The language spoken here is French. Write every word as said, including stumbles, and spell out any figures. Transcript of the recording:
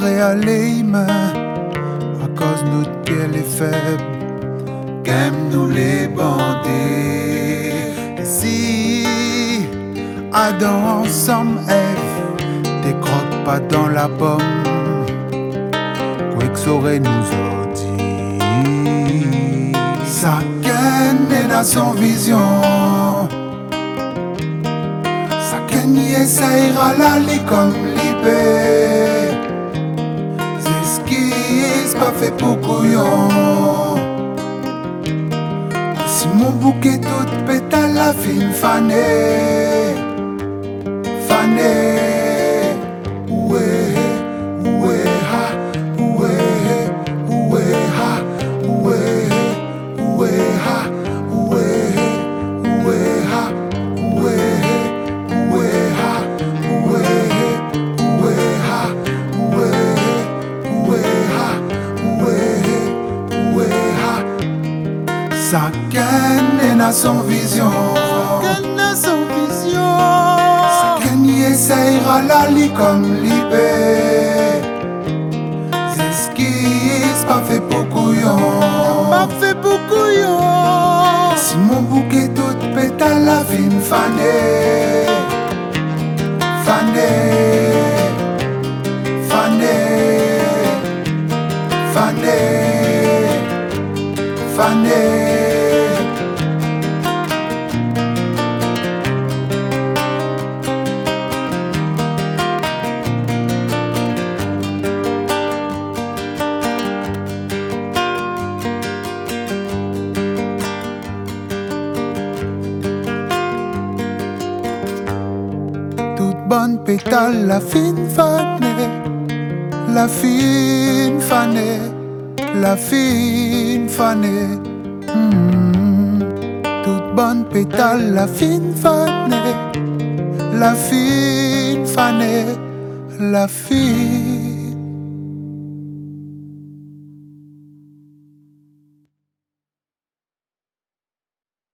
serré à les mains à cause notre pied est faible. Qu'aime nous les bandés. Et si Adam ensemble Ève des croques pas dans la pomme, quoi que saurait nous a dit. Ça qu'est dans son vision. Ça qu'est ça ira la li comme libé. C'est ce qui pas fait pour couillon. Si mon bouquet tout pétale la fin fanée, fanée, oué, oué, ha, oué, oué, ha, oué, oué, ha, oué, oué, ha, oué, oué, ha, oué, oué, ha, oué, oué, ha, oué, oué, ha. Ça qu'elle n'a son vision. Qu'elle n'a son vision. Ça qu'elle essayera la li comme libé. C'est ce qui pas fait pour couillon. M'a fait pour couillon. Si mon bouquet tout pétale la fin fanée, fanée, fanée, fanée, fanée. Bonne pétale, la fine fanée, la fine fanée, la fine fanée. Mm. Toute bonne pétale, la fine fanée, la fine fanée, la fine.